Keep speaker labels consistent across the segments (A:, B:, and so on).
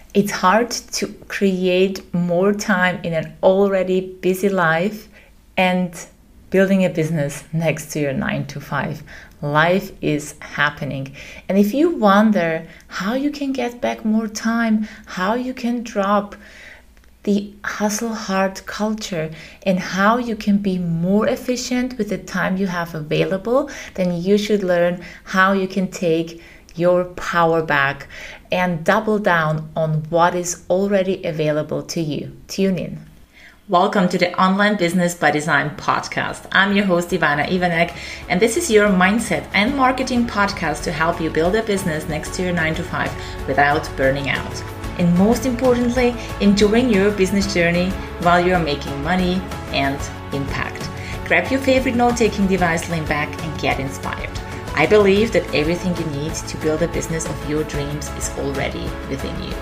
A: It's hard to create more time in an already busy life and building a business next to your 9 to 5. Life is happening. And if you wonder how you can get back more time, how you can drop the hustle hard culture, and how you can be more efficient with the time you have available, then you should learn how you can take your power back and double down on what is already available to you. Tune in. Welcome to the Online Business by Design podcast. I'm your host, Ivana Ivanek, and this is your mindset and marketing podcast to help you build a business next to your 9 to 5 without burning out. And most importantly, enjoying your business journey while you're making money and impact. Grab your favorite note-taking device, lean back, and get inspired. I believe that everything you need to build a business of your dreams is already within you.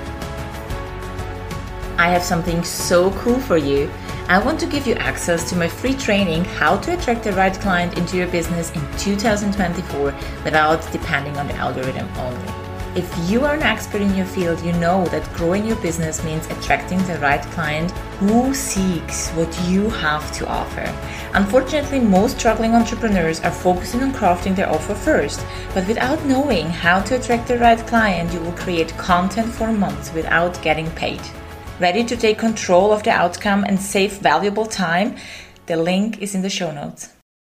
A: I have something so cool for you. I want to give you access to my free training, How to Attract the Right Client into Your Business in 2024 without depending on the algorithm only. If you are an expert in your field, you know that growing your business means attracting the right client who seeks what you have to offer. Unfortunately, most struggling entrepreneurs are focusing on crafting their offer first, but without knowing how to attract the right client, you will create content for months without getting paid. Ready to take control of the outcome and save valuable time? The link is in the show notes.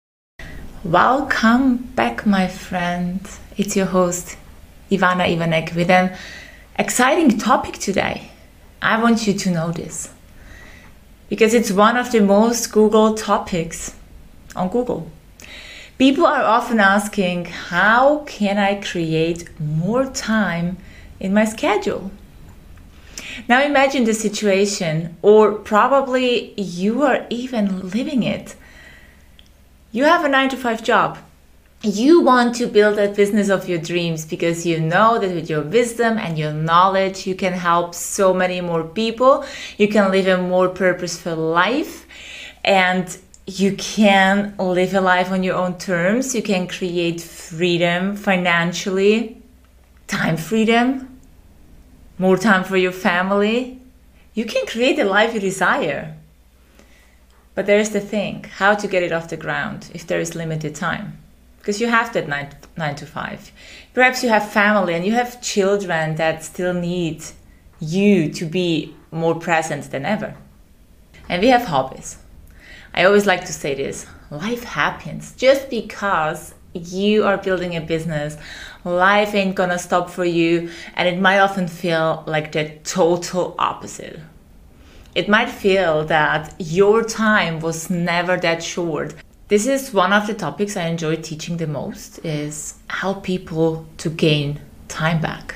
A: Welcome back, my friend. It's your host, Ivana Ivanek, with an exciting topic today. I want you to know this because it's one of the most Googled topics on Google. People are often asking, how can I create more time in my schedule? Now imagine the situation, or probably you are even living it. You have a 9 to 5 job. You want to build a business of your dreams because you know that with your wisdom and your knowledge, you can help so many more people. You can live a more purposeful life, and you can live a life on your own terms. You can create freedom financially, time freedom, more time for your family. You can create a life you desire. But there's the thing, how to get it off the ground if there is limited time. Because you have that 9 to 5. Perhaps you have family and you have children that still need you to be more present than ever. And we have hobbies. I always like to say this, life happens. Just because you are building a business, life ain't gonna stop for you, and it might often feel like the total opposite. It might feel that your time was never that short. This is one of the topics I enjoy teaching the most, is help people to gain time back.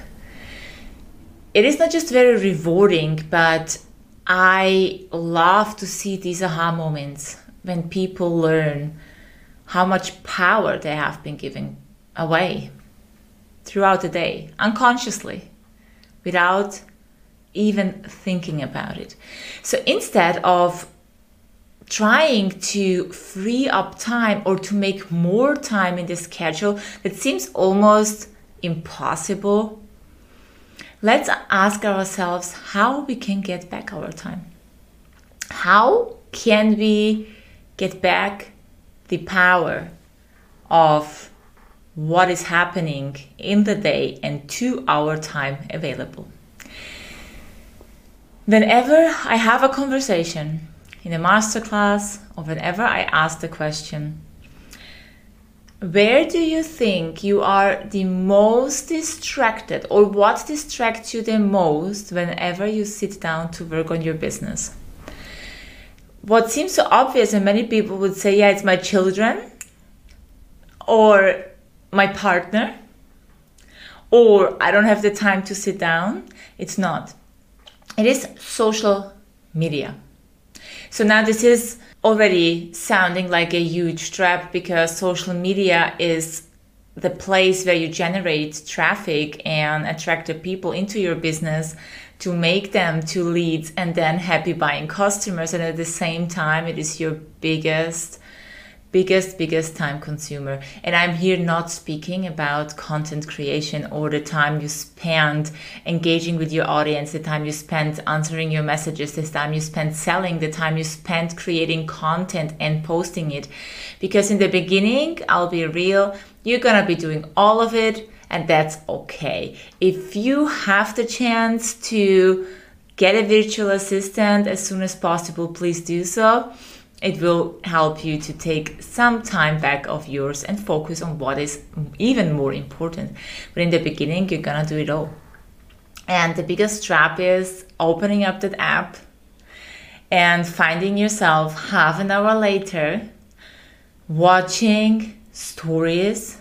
A: It is not just very rewarding, but I love to see these aha moments when people learn how much power they have been giving away throughout the day, unconsciously, without even thinking about it. So instead of trying to free up time or to make more time in the schedule that seems almost impossible, let's ask ourselves how we can get back our time. How can we get back the power of what is happening in the day and to our time available? Whenever I have a conversation in a masterclass, or whenever I ask the question, where do you think you are the most distracted, or what distracts you the most whenever you sit down to work on your business? What seems so obvious, and many people would say, yeah, it's my children, or my partner, or I don't have the time to sit down. It's not. It is social media. So now this is already sounding like a huge trap, because social media is the place where you generate traffic and attract the people into your business to make them to leads and then happy buying customers. And at the same time, it is your biggest biggest time consumer. And I'm here not speaking about content creation or the time you spend engaging with your audience, the time you spend answering your messages, the time you spend selling, the time you spend creating content and posting it. Because in the beginning, I'll be real, you're gonna be doing all of it, and that's okay. If you have the chance to get a virtual assistant as soon as possible, please do so. It will help you to take some time back of yours and focus on what is even more important. But in the beginning, you're gonna do it all. And the biggest trap is opening up that app and finding yourself half an hour later watching stories,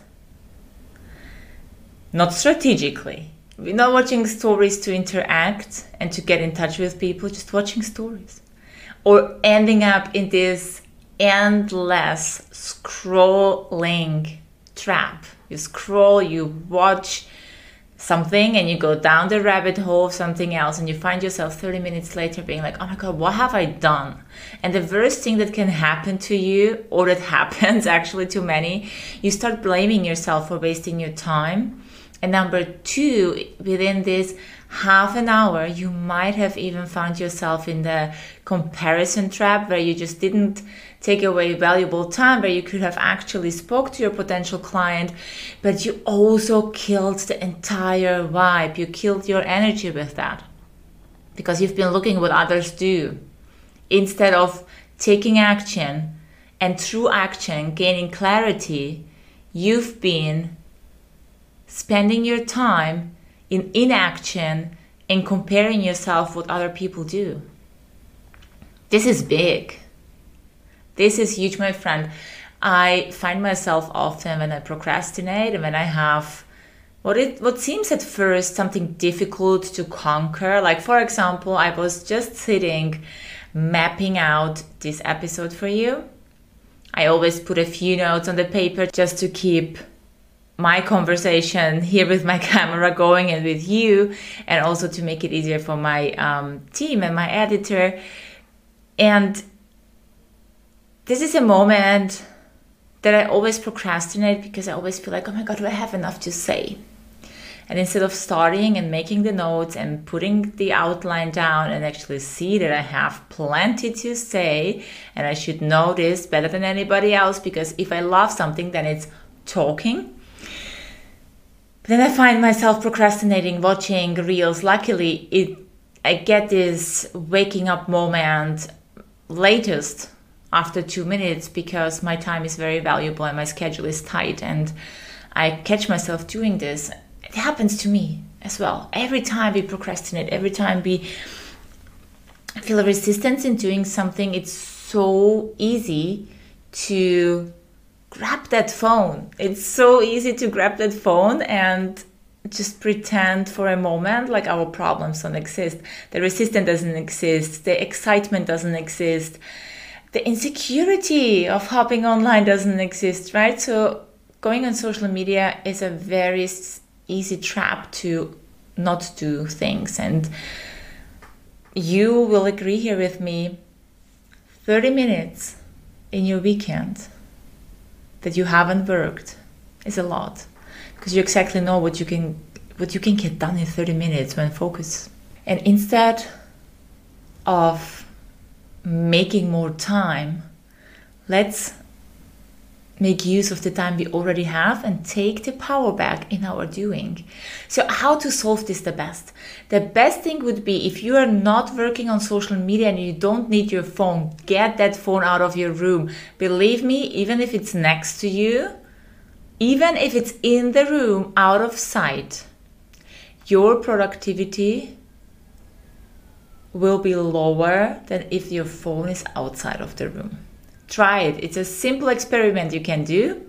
A: not strategically. We're not watching stories to interact and to get in touch with people, just watching stories. Or ending up in this endless scrolling trap. You scroll, you watch something, and you go down the rabbit hole of something else, and you find yourself 30 minutes later being like, oh my God, what have I done? And the worst thing that can happen to you, or that happens actually to many, you start blaming yourself for wasting your time. And number two, within this half an hour, you might have even found yourself in the comparison trap where you just didn't take away valuable time, where you could have actually spoke to your potential client, but you also killed the entire vibe. You killed your energy with that because you've been looking what others do instead of taking action, and through action, gaining clarity. You've been spending your time in inaction and comparing yourself with what other people do. This is big. This is huge, my friend. I find myself often when I procrastinate and when I have what seems at first something difficult to conquer. Like, for example, I was just sitting mapping out this episode for you. I always put a few notes on the paper just to keep my conversation here with my camera going and with you, and also to make it easier for my team and my editor. And this is a moment that I always procrastinate because I always feel like, oh my God, do I have enough to say? And instead of starting and making the notes and putting the outline down and actually see that I have plenty to say, and I should know this better than anybody else, because if I love something, then it's talking. But then I find myself procrastinating, watching reels. Luckily, I get this waking up moment latest after 2 minutes because my time is very valuable and my schedule is tight, and I catch myself doing this. It happens to me as well. Every time we procrastinate, every time we feel a resistance in doing something, it's so easy to grab that phone. It's so easy to grab that phone and just pretend for a moment like our problems don't exist. The resistance doesn't exist. The excitement doesn't exist. The insecurity of hopping online doesn't exist, right? So going on social media is a very easy trap to not do things. And you will agree here with me, 30 minutes in your weekend that you haven't worked is a lot, because you exactly know what you can get done in 30 minutes when focused. And instead of making more time, let's make use of the time we already have and take the power back in our doing. So how to solve this the best? The best thing would be, if you are not working on social media and you don't need your phone, get that phone out of your room. Believe me, even if it's next to you, even if it's in the room out of sight, your productivity will be lower than if your phone is outside of the room. Try it. It's a simple experiment you can do.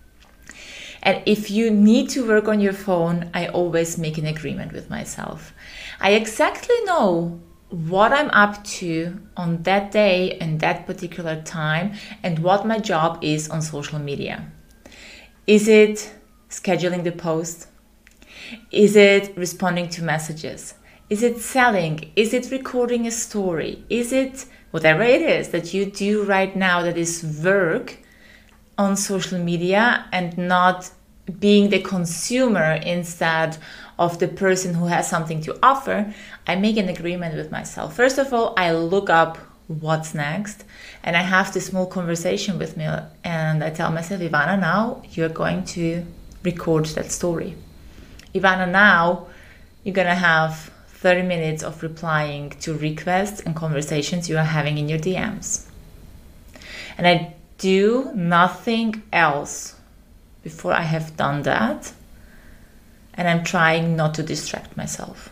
A: And if you need to work on your phone, I always make an agreement with myself. I exactly know what I'm up to on that day and that particular time, and what my job is on social media. Is it scheduling the post? Is it responding to messages? Is it selling? Is it recording a story? Is it whatever it is that you do right now that is work? on social media and not being the consumer instead of the person who has something to offer, I make an agreement with myself. First of all, I look up what's next, and I have this small conversation with me, and I tell myself, Ivana, now you're going to record that story. Ivana, now you're gonna have 30 minutes of replying to requests and conversations you are having in your DMs. And I do nothing else before I have done that, and I'm trying not to distract myself.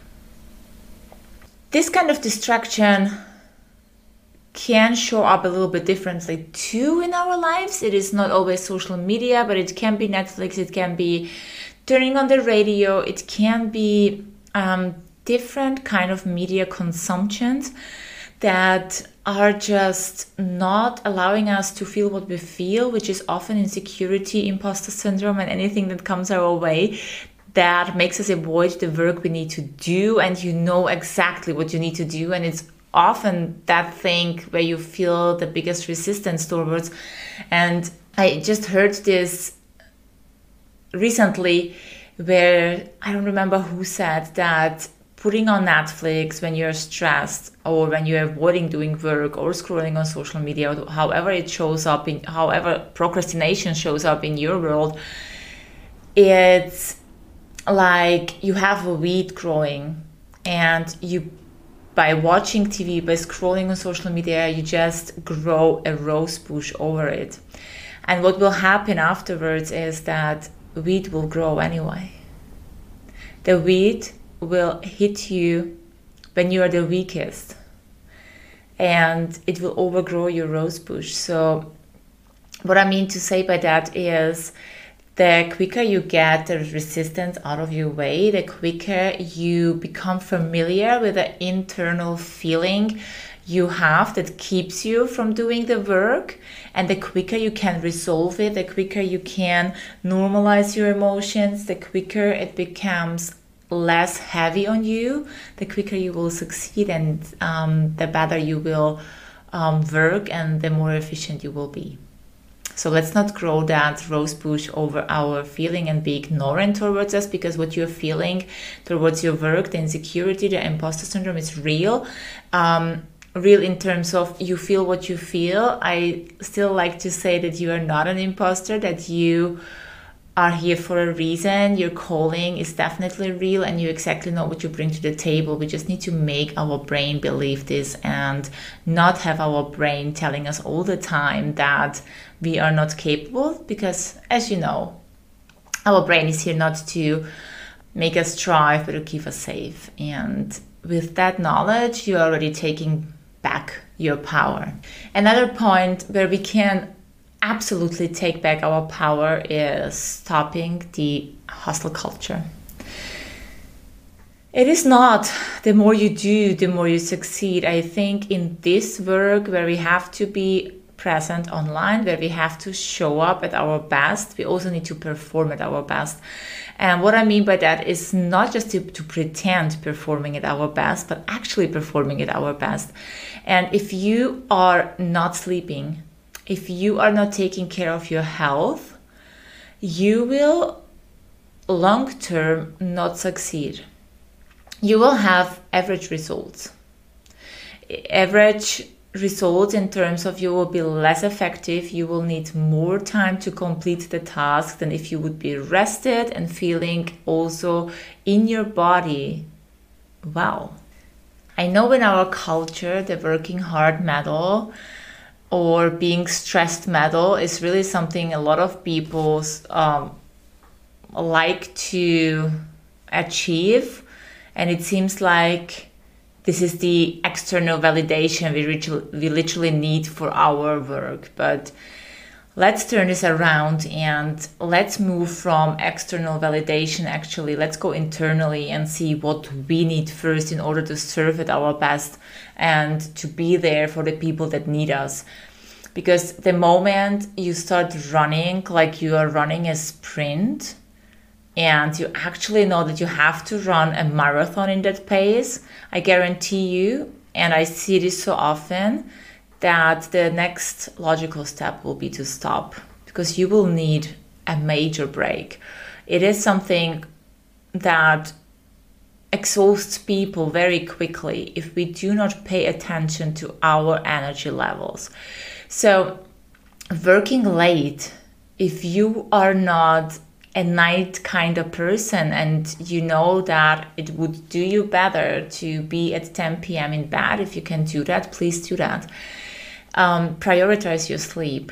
A: This kind of distraction can show up a little bit differently too in our lives. It is not always social media, but it can be Netflix, it can be turning on the radio, it can be different kind of media consumptions that are just not allowing us to feel what we feel, which is often insecurity, imposter syndrome, and anything that comes our way that makes us avoid the work we need to do, and you know exactly what you need to do, and it's often that thing where you feel the biggest resistance towards. And I just heard this recently where I don't remember who said that putting on Netflix when you're stressed or when you're avoiding doing work or scrolling on social media, or however it shows up in, however procrastination shows up in your world, it's like you have a weed growing, and you, by watching TV, by scrolling on social media, you just grow a rose bush over it. And what will happen afterwards is that weed will grow anyway. The weed will hit you when you are the weakest, and it will overgrow your rose bush. So what I mean to say by that is, the quicker you get the resistance out of your way, the quicker you become familiar with the internal feeling you have that keeps you from doing the work, and the quicker you can resolve it, the quicker you can normalize your emotions, the quicker it becomes less heavy on you, the quicker you will succeed, and the better you will work, and the more efficient you will be. So let's not grow that rose bush over our feeling and be ignorant towards us, because what you're feeling towards your work, the insecurity, the imposter syndrome, is real. Real in terms of you feel what you feel. I still like to say that you are not an imposter, that you are here for a reason. Your calling is definitely real, and you exactly know what you bring to the table. We just need to make our brain believe this, and not have our brain telling us all the time that we are not capable, because, as you know, our brain is here not to make us thrive, but to keep us safe. And with that knowledge, you're already taking back your power. Another point where we can absolutely take back our power is stopping the hustle culture. It is not the more you do, the more you succeed. I think in this work where we have to be present online, where we have to show up at our best, we also need to perform at our best. And what I mean by that is not just to pretend performing at our best, but actually performing at our best. And if you are not sleeping, if you are not taking care of your health, you will long-term not succeed. You will have average results. Average results in terms of you will be less effective, you will need more time to complete the task than if you would be rested and feeling also in your body well. I know in our culture, the working hard medal or being stressed medal is really something a lot of people like to achieve, and it seems like this is the external validation we literally need for our work. But let's turn this around and let's move from external validation. Actually, let's go internally and see what we need first in order to serve at our best and to be there for the people that need us. Because the moment you start running like you are running a sprint, and you actually know that you have to run a marathon in that pace, I guarantee you, and I see this so often, that the next logical step will be to stop, because you will need a major break. It is something that exhausts people very quickly if we do not pay attention to our energy levels. So working late, if you are not a night kind of person and you know that it would do you better to be at 10 p.m. in bed, if you can do that, please do that. Prioritize your sleep.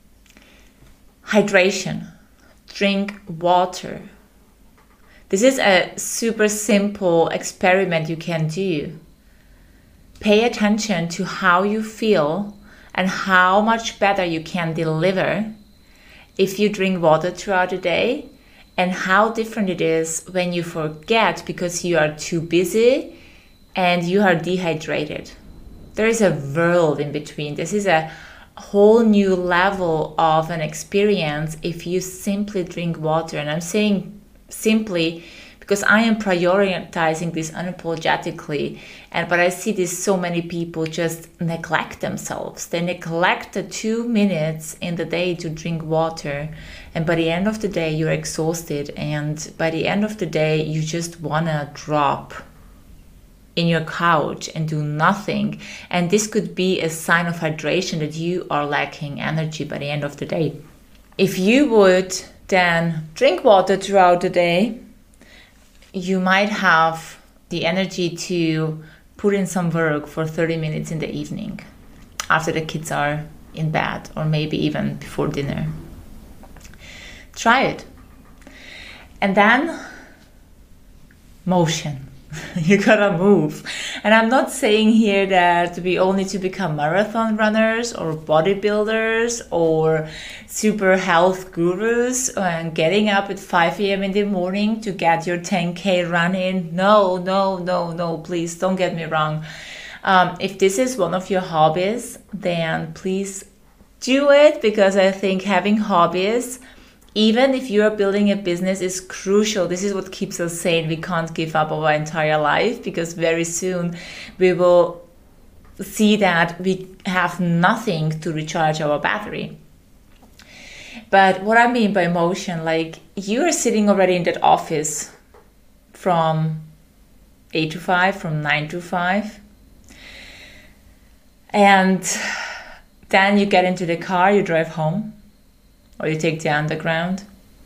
A: Hydration. Drink water. This is a super simple experiment you can do. Pay attention to how you feel and how much better you can deliver if you drink water throughout the day, and how different it is when you forget because you are too busy and you are dehydrated. There is a world in between. This is a whole new level of an experience if you simply drink water. And I'm saying simply because I am prioritizing this unapologetically, but I see this so many people just neglect themselves. They neglect the 2 minutes in the day to drink water, and by the end of the day you're exhausted, and by the end of the day you just wanna drop in your couch and do nothing. And this could be a sign of hydration that you are lacking energy by the end of the day. If you would then drink water throughout the day, you might have the energy to put in some work for 30 minutes in the evening after the kids are in bed, or maybe even before dinner. Try it. And then motion. You gotta move. And I'm not saying here that we all need to become marathon runners or bodybuilders or super health gurus and getting up at 5 a.m. in the morning to get your 10K run in. No, please don't get me wrong. If this is one of your hobbies, then please do it, because I think having hobbies, even if you are building a business, is crucial. This is what keeps us sane. We can't give up our entire life, because very soon we will see that we have nothing to recharge our battery. But what I mean by motion, like you are sitting already in that office from 8 to 5, from 9 to 5. And then you get into the car, you drive home, or you take the underground.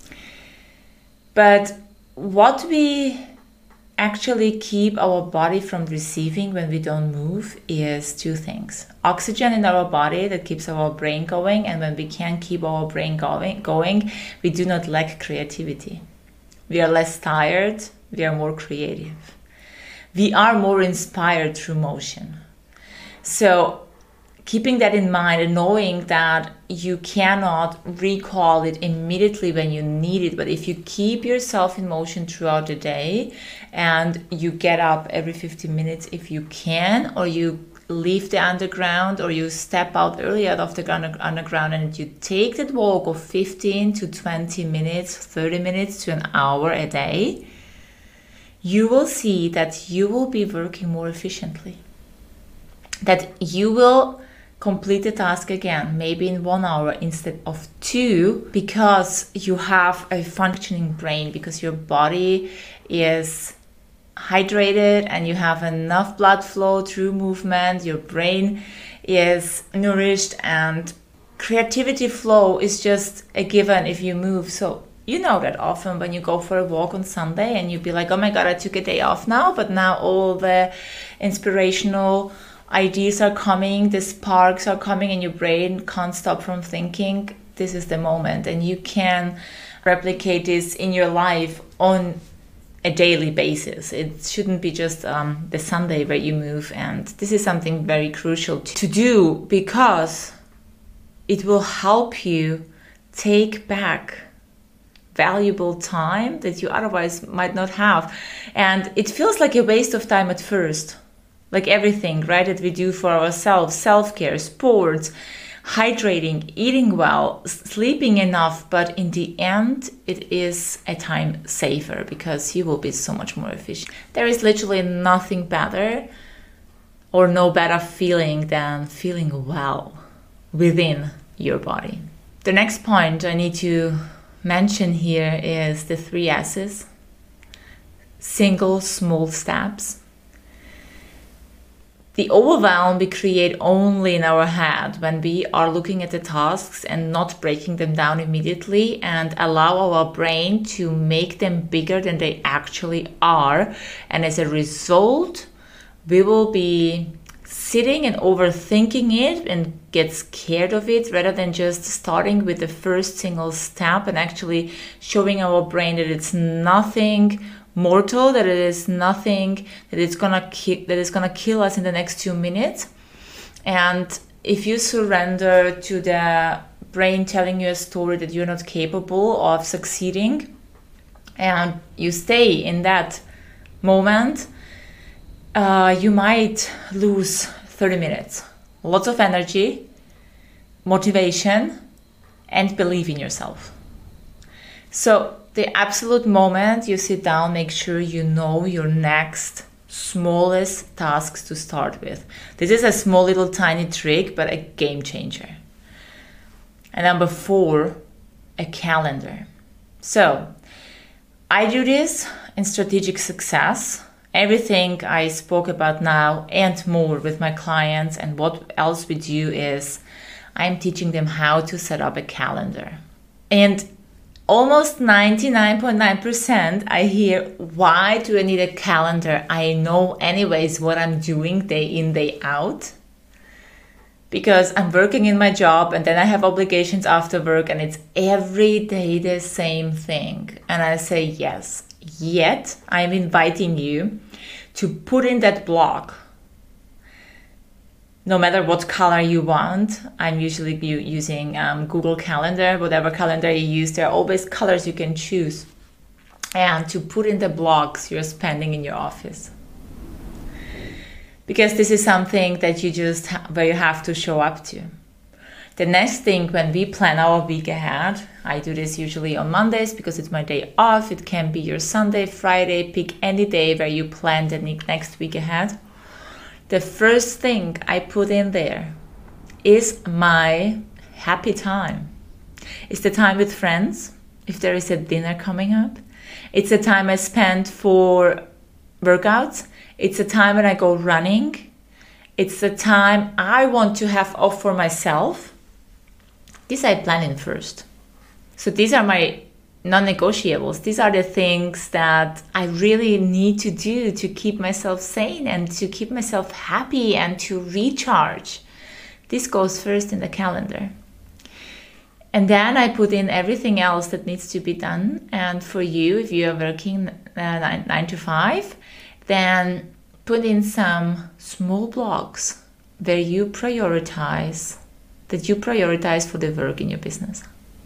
A: But what we actually keep our body from receiving when we don't move is two things. Oxygen in our body that keeps our brain going, and when we can't keep our brain going, we do not lack creativity. We are less tired, we are more creative. We are more inspired through motion. So keeping that in mind and knowing that you cannot recall it immediately when you need it, but if you keep yourself in motion throughout the day and you get up every 15 minutes if you can, or you leave the underground, or you step out early out of the underground and you take that walk of 15 to 20 minutes, 30 minutes to an hour a day, you will see that you will be working more efficiently. That you will complete the task again, maybe in 1 hour instead of 2, because you have a functioning brain, because your body is hydrated and you have enough blood flow through movement, your brain is nourished, and creativity flow is just a given if you move. So you know that often when you go for a walk on Sunday and you be like, oh my God, I took a day off now, but now all the inspirational ideas are coming, the sparks are coming, and your brain can't stop from thinking. This is the moment, and you can replicate this in your life on a daily basis. It shouldn't be just the Sunday where you move, and this is something very crucial to do, because it will help you take back valuable time that you otherwise might not have. And it feels like a waste of time at first. Like everything, right, that we do for ourselves, self-care, sports, hydrating, eating well, sleeping enough. But in the end, it is a time saver, because you will be so much more efficient. There is literally nothing better or no better feeling than feeling well within your body. The next point I need to mention here is the 3 S's. Single small steps. The overwhelm we create only in our head when we are looking at the tasks and not breaking them down immediately and allow our brain to make them bigger than they actually are. And as a result, we will be sitting and overthinking it and get scared of it rather than just starting with the first single step and actually showing our brain that it's nothing mortal, that it is nothing that is gonna kill us in the next 2 minutes. And if you surrender to the brain telling you a story that you're not capable of succeeding, and you stay in that moment, you might lose 30 minutes. Lots of energy, motivation, and belief in yourself. So the absolute moment you sit down, make sure you know your next smallest tasks to start with. This is a small little tiny trick, but a game changer. And number 4, a calendar. So I do this in Strategic Success. Everything I spoke about now and more with my clients, and what else we do is I'm teaching them how to set up a calendar. And almost 99.9% I hear, why do I need a calendar? I know anyways what I'm doing day in, day out. Because I'm working in my job and then I have obligations after work and it's every day the same thing. And I say yes. Yet I'm inviting you to put in that block. No matter what color you want. I'm usually using Google Calendar, whatever calendar you use, there are always colors you can choose. And to put in the blocks you're spending in your office. Because this is something that where you have to show up to. The next thing, when we plan our week ahead, I do this usually on Mondays because it's my day off. It can be your Sunday, Friday, pick any day where you plan the next week ahead. The first thing I put in there is my happy time. It's the time with friends, if there is a dinner coming up. It's the time I spend for workouts. It's the time when I go running. It's the time I want to have off for myself. This I plan in first. So these are my non-negotiables. These are the things that I really need to do to keep myself sane and to keep myself happy and to recharge. This goes first in the calendar. And then I put in everything else that needs to be done. And for you, if you are working 9 to 5, then put in some small blocks where you prioritize, for the work in your business.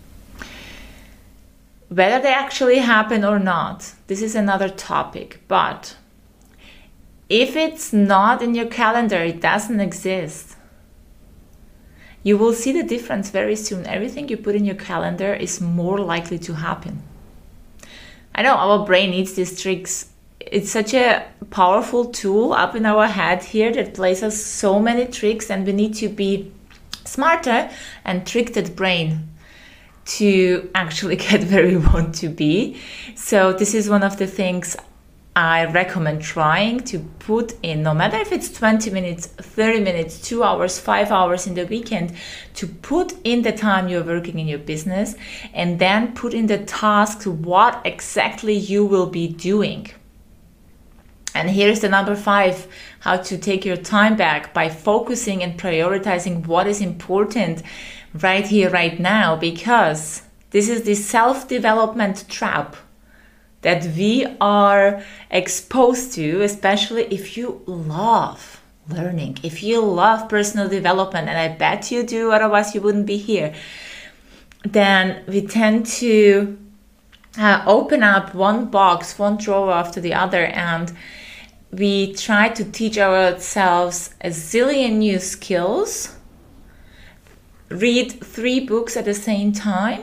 A: Whether they actually happen or not, this is another topic. But if it's not in your calendar, it doesn't exist. You will see the difference very soon. Everything you put in your calendar is more likely to happen. I know our brain needs these tricks. It's such a powerful tool up in our head here that plays us so many tricks, and we need to be smarter and trick that brain to actually get where we want to be. So this is one of the things I recommend trying to put in, no matter if it's 20 minutes, 30 minutes, 2 hours, 5 hours in the weekend, to put in the time you're working in your business, and then put in the tasks, what exactly you will be doing. And here's the number 5, how to take your time back by focusing and prioritizing what is important right here, right now, because this is the self-development trap that we are exposed to, especially if you love learning, if you love personal development, and I bet you do, otherwise you wouldn't be here. Then we tend to open up one box, one drawer after the other, and we try to teach ourselves a zillion new skills, read 3 books at the same time,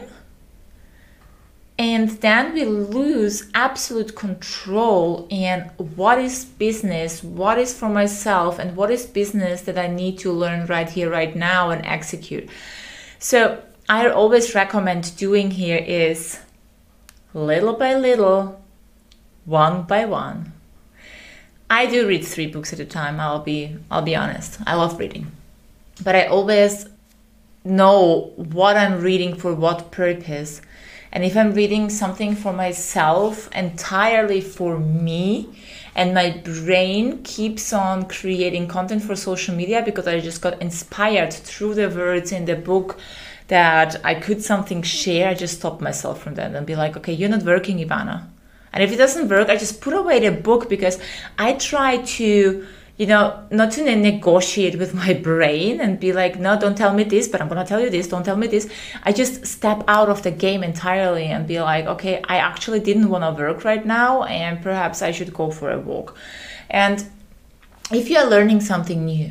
A: and then we lose absolute control in what is business, what is for myself, and what is business that I need to learn right here, right now, and execute. So I always recommend doing here is little by little, one by one. I do read 3 books at a time. I'll be honest. I love reading, but I always know what I'm reading for what purpose. And if I'm reading something for myself, entirely for me, and my brain keeps on creating content for social media because I just got inspired through the words in the book that I could something share, I just stop myself from that and be like, okay, you're not working, Ivana. And if it doesn't work, I just put away the book, because I try to, not to negotiate with my brain and be like, no, don't tell me this, but I'm going to tell you this, don't tell me this. I just step out of the game entirely and be like, okay, I actually didn't want to work right now, and perhaps I should go for a walk. And if you are learning something new,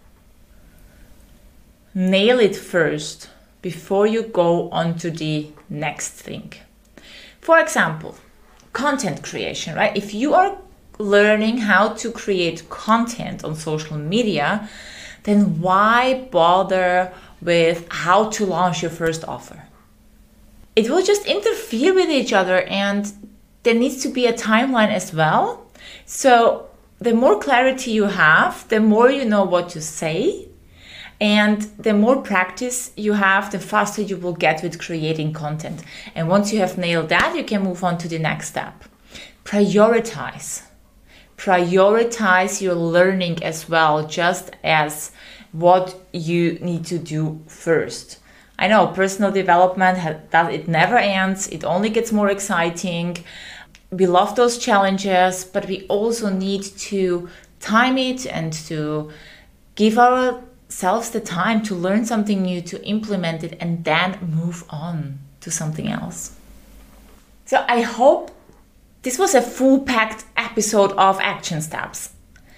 A: nail it first before you go on to the next thing. For example, content creation, right? If you are learning how to create content on social media, then why bother with how to launch your first offer? It will just interfere with each other, and there needs to be a timeline as well. So the more clarity you have, the more you know what to say, and the more practice you have, the faster you will get with creating content. And once you have nailed that, you can move on to the next step. Prioritize your learning as well, just as what you need to do first. I know personal development, that it never ends. It only gets more exciting. We love those challenges, but we also need to time it and to give ourselves the time to learn something new, to implement it, and then move on to something else. So I hope this was a full-packed episode of action steps.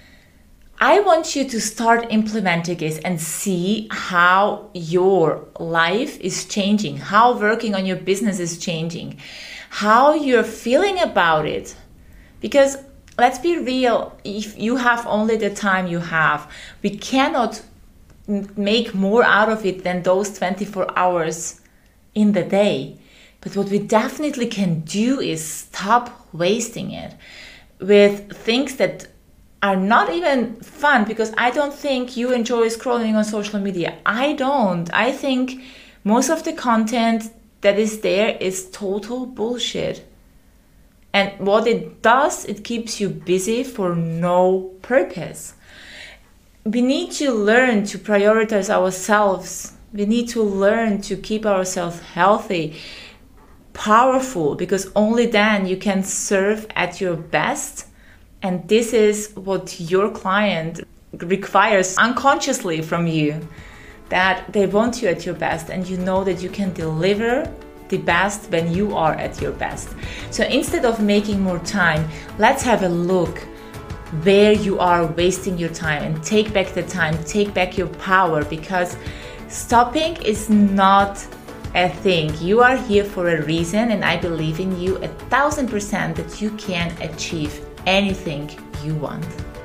A: I want you to start implementing this and see how your life is changing, how working on your business is changing, how you're feeling about it. Because let's be real, if you have only the time you have, we cannot make more out of it than those 24 hours in the day. But what we definitely can do is stop wasting it with things that are not even fun, because I don't think you enjoy scrolling on social media. I don't. I think most of the content that is there is total bullshit. And what it does, it keeps you busy for no purpose. We need to learn to prioritize ourselves. We need to learn to keep ourselves healthy, powerful, because only then you can serve at your best. And this is what your client requires unconsciously from you, that they want you at your best, and you know that you can deliver the best when you are at your best. So instead of making more time, let's have a look where you are wasting your time and take back the time, take back your power, because stopping is not a thing. You are here for a reason, and I believe in you 1000% that you can achieve anything you want.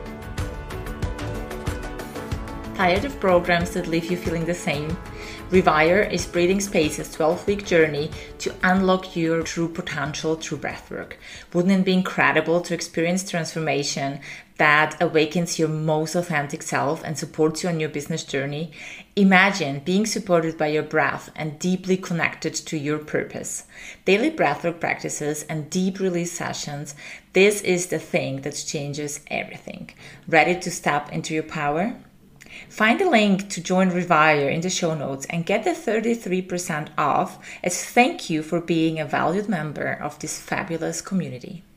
A: Tired of programs that leave you feeling the same? Rewire is Breathing Space's 12-week journey to unlock your true potential through breathwork. Wouldn't it be incredible to experience transformation that awakens your most authentic self and supports you on your business journey? Imagine being supported by your breath and deeply connected to your purpose. Daily breathwork practices and deep release sessions. This is the thing that changes everything. Ready to step into your power? Find the link to join Rewire in the show notes and get the 33% off as thank you for being a valued member of this fabulous community.